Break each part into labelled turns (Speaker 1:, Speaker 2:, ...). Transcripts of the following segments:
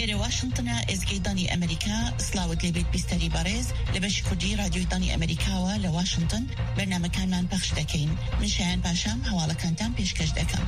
Speaker 1: إيري واشنطن إزجيداني أمريكا سلاوت لبيت بيستري باريز لبش كردي راديو داني أمريكا لواشنطن برنامج كان من بخش دكين من شان باشام حوالا كانتان بيشكش دكم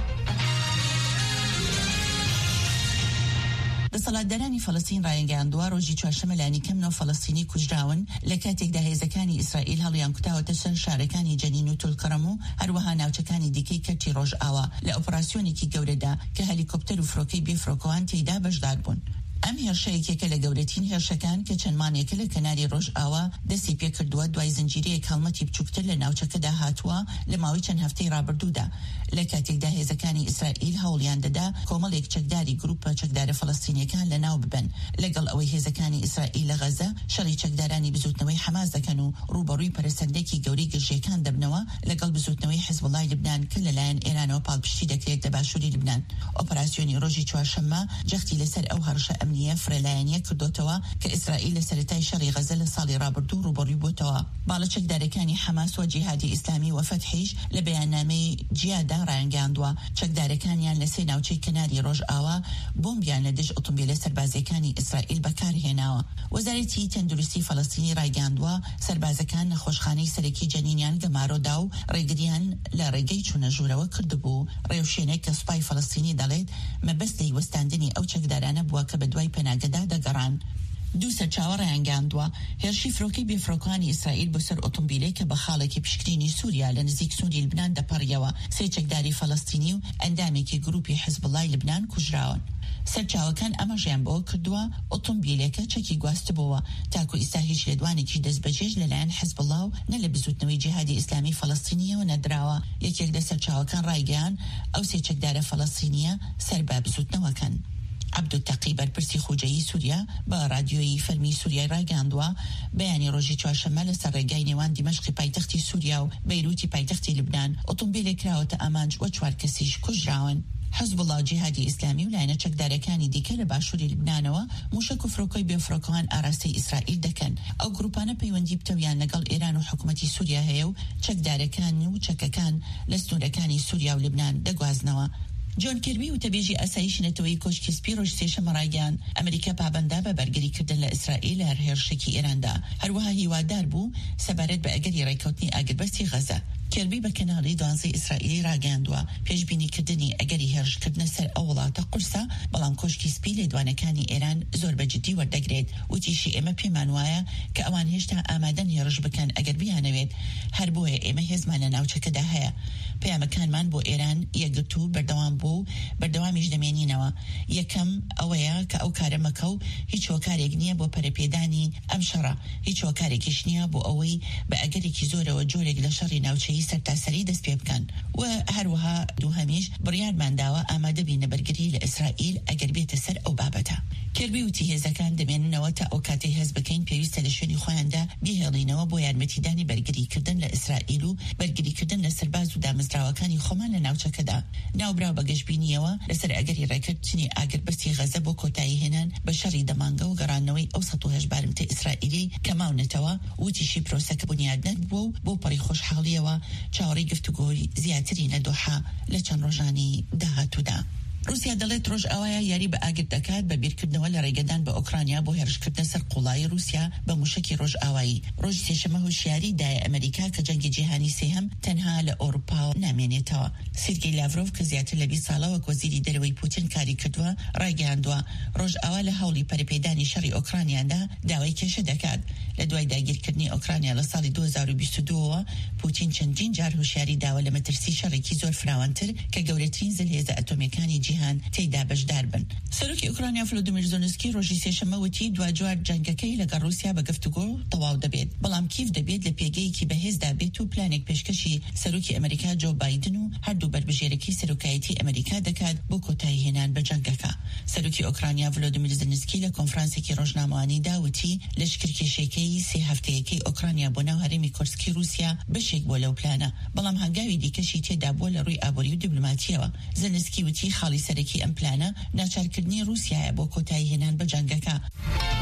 Speaker 1: دەسەڵاتدارانی فەڵەستین ڕایگەیاندووە ڕۆژی چوارشەمە لانی کەمنەوە فەڵەستینی کوژراون لە کاتێکدا هێزەکانی ئیسرائیل هەڵیان کوتاوەتە سەر شارەکانی جەنین و تولکەڕەم و هەروەها ناوچەکانی دیکەی کەرتی ڕۆژئاوا لە ئۆپراسیۆنێکی گەورەدا کە هەلیکۆپتەر و فرۆکەی بێفرۆکەوان تێیدا بەشدار بوون. ئەم هێرشەیەکێکە لە گەورەترین هێرشەکان کە چەند مانگێکە لە کەناری ڕۆژئاوا دەستی پێکردووە دوای زنجیرەیەک هەڵمەتی بچووکتر لە ناوچەکەدا هاتووە لە ماوەی چەند هەفتەی ڕابردوودا لە کاتێکدا هێزەکانی ئیسرائیل هەوڵیان دەدا کۆمەڵێک چەکداری گروپە چەکدارە فەڵەستینیەکان لە ناو ببن لەگەڵ ئەوەی هێزەکانی ئیسرائیل لە غەزە شەڕی چەکدارانی بزوتنەوەی حەماس دەکەن و ڕوبەڕووی پەرەسەندێکی گەورەی گەشتیەکان دەبنەوە لەگەڵ بزوتنەوەی حیزبوڵای لبنان کە لەلایەن ئێرانەوە پاڵپشتی دەکرێت لە باشووری لبنان. ئۆپراسیۆنی ڕۆژی چوارشەممە جەختی لەسەر ئەو هەڕشە ئەمنیە فرەلایەنیە کردوتەوە کە ئیسرائیل لە سەرەتای شەڕی غەزە لە ساڵی ڕابردوو ڕوبەڕووی بووتەوە. باڵە چەکدارەکانی حەماس و جیهادی ئیسلامی و فەتحیش لە بەیاننامەی جیادا ڕایانگەاندووە چەکدارەکانیان لە سێ ناوچەی کەناری ڕۆژئاوا بۆمبیان لە دژ ئۆتۆمبیلە سەربازیەکانی ئیسرائیل بەکارهێناوە. وەزارەتی تەندروستی فەڵەستینی ڕایگەاندووە سەربازەکان نەخۆشخانەی سەرەکی جەنینیان گەمارۆدا و ڕێگریان لە ڕێگەی چوونە ژوورەوە کردبوو. ڕێوشێنێک کە سوپای فەڵەستینی دەڵێت مەبەستی وەستاندنی ئەو چەکدارانە بووە کە بە دوای پەناگەدا دەگەڕان. دوو سەرچاوە ڕایانگەاندووە هێرشی فرۆکەی بێفرۆکانی ئیسرائیل بۆ سەر ئۆتۆمبیلێک کە بە خاڵێکی پشکنینی سووریا لە نزیک سووری لبنان دەپەڕیەوە. سێ چەکداری فەڵەستینی و ئەندامێکی گروپی حیزبوڵای لبنان کوژراون. سەرچاوەکان ئەمەژیان بەوە کردووە ئۆتۆمبیلێکە چەکی گواستبەوە تاکو ئیستا هیچ لێدوانێکی دەستبەجێژ لەلایەن حیزبوڵا و نە لە بزوتنەوەی جیهادی ئیسلامی فەڵەستینیەوە نەدراوە. یەکێک لە سەرچاوەکان ڕایگەیان ئەو سێ چەکدارە فەڵەستینیە سەر بە بزوتنەوەکەن. عەبدولتەقی بەرپرسی خوجەیی سووریا بە رادیۆیی فەرمی سووریای ڕایگەاندووە بەیانی ڕۆژی چوارشەممە لەسەر ڕێگای نێوان دیمەشقی پایتەختی سووریا و بەیروتی پایتەختی لبنان ئۆتۆمبیلێک کراوەتە ئامانج و 4 کەسیش کوژراون. حزبوڵڵا جیهادی ئیسلامی و لایەنە چەکدارەکانی دیکە لە باشووری لبنانەوە موشک و فرۆکەی بێفرۆکەوان ئاراستەی ئیسرائیل دەکەن. ئەو گروپانە پەیوەندی بتەویان لەگەڵ ئێران و حکوومەتی سووریا هەیە و چەکدارەکان و چەکەکان لە سنوورەکانی سووریا و لبنان دەگوازنەوە. جۆن کێربی و تەبێژی ئاسایشی نەتەوەی کۆشکی سپی ڕۆژ سێشەمە ڕایگەیان ئەمریکا پابەندا بە بەرگریکردن لە ئیسرائیل لە هێرشێکی ئێراندا هەروەها هیوادار بوو سەبارەت بە ئەگەری ڕێکەوتنی ئاگربەستی غەزە. کێربی بە کەناڵی 12 ئیسرائیلی ڕاگەاندووە پێشبینیکردنی ئەگەری هێرشکردنە سەر ئەو وڵاتە قورسە بەڵام کۆشکی سپی لێدوانەکانی ئێران زۆر بەجددی وەردەگرێت. وتیشی ئێمە پێمان وایە کە ئەوان هێشتا ئامادەن هێرش بکەن ئەگەر بیانەوێت هەر بۆیە ئێمە هێزمان لە ناوچەکەدا هەیە. پەیامەکانمان بۆ ئێران یەکگرتو بەردەوام بوو بەردەوامیش دەمێنینەوە. یەکەم ئەوەیە کە ئەو کارە مەکە و هیچ هۆکارێک نییە بۆ پەرەپێدانی ئەم شەڕە، هیچ هۆکارێکیش نییە بۆ ئەوەی بە ئەگەرێکی زۆرەوە جۆرێک لە شەڕی ناوچەیی سەرتاسەری دەست پێ بکەن. و هەروەها دووهەمیش بڕیارمانداوە ئامادە بینە بەرگری لە ئیسرائیل ئەگەر بێتە سەر ئەو بابەتە. کێربی وتی هێزەکان دەمێننەوە تا ئەو کاتەی هەست بکەین پێویستە لە شوێنی خۆیاندا بیهێڵینەوە بۆ یارمەتیدانی بەرگریکردن لە ئیسرائیل و بەرگریکردن لە سەرباز و دامەزراوەکانی خۆمان لە ناوچەکەدا. ناوبراو بە گەشتبینیەوە لەسەر ئەگەری ڕێکردنی ئاگربەستی غەزە بۆ کۆتایی هێنان بە شەڕی دەمانگە و گەڕانەوەی ئەو 108 بارمتە ئیسرائیلی کە ماونەتەوە. وتیشی پرۆسەکە بنیادنەت بوو و بۆ پەڕی خۆشحاڵیەوە چاوەڕێی گفتوگۆی زیاتری لە دۆحا لە چەند ڕۆژانی داهاتوودا. روسیا دەڵێت ڕۆژ ئاوایە یاری بە ئاگر دەکات بە بیرکردنەوە لە ڕێگەدان بە ئۆکرانیا بۆ هێرشکردنە سەر قوڵای رووسیا بە موشکی ڕۆژ ئاوایی. ڕۆژی سێشەمە هۆشیاری دایە ئەمریکا کە جەنگی جیهانی سێهەم تەنها لە ئۆروپا نامێنێتەوە. سێرگێی لاڤرۆڤ کە زیاتر لە 20 ساڵەوە وەزیری دەرەوەی پوتین کاری کردووە ڕایگەاندووە ڕۆژ ئاوا لە هەوڵی پەرەپێدانی شەڕی ئۆکرانیادا داوای کێشە دەکات. لە دوای داگیرکردنی ئۆکرانیا لە ساڵی 2022ەوە پوتین چەندین جار هۆشیاری داوە لە مەترسی شەڕێکی زۆر فراوانتر کە گەورەترین زلهێزە ئەتۆمیەکانی جیهان تێیدا بەشدار بن. سەرۆکی ئوکرانیا ڤلۆدیمیر زۆلنسکی ڕۆژی سێشەمە وتی دوجار جەنگەکەی لەگەڵ رووسیا بە گفتوگۆ تەواو دەبێت، بەڵام کیف دەبێت لە پێگەیەکی بەهێزدا بێت و پلانێک پێشکەشی سەرۆکی ئەمریکا جۆ بایدن و هەردوو بەربژێرەی سەرۆکایەتی ئەمریکا دەکات بۆ کۆتایی هێنان بە جەنگەکە. سەرۆکی ئوکرانیا ڤلۆدیمیر زۆلنسکی لە کۆنفرانسێکی ڕۆژنامەوانی وتی لەشکرکێشەکەی سێ هەفتەیەکەی ئوکرانیا بۆ ناو هەرێمی کورسکی رووسیا بەشێک بۆ لەو پلانە، بەڵام هەنگاوی دیکەشی تێدا بووە لە ڕووی ئابووری و دیبلۆماتیەوە. زۆلنسکی وتی خاڵی سەرەکی ئەم پلانە ناچارکردنی رووسیایە بۆ کۆتایی هێنان بە جەنگەکە.